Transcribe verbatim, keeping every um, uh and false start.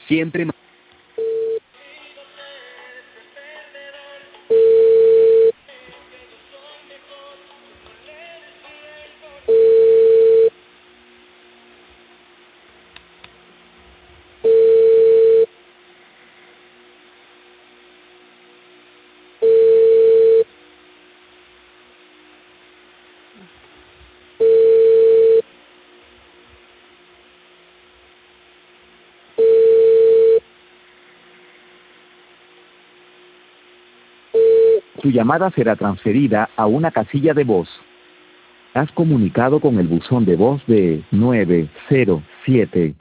Siempre. ma- Tu llamada será transferida a una casilla de voz. Has comunicado con el buzón de voz de nueve cero siete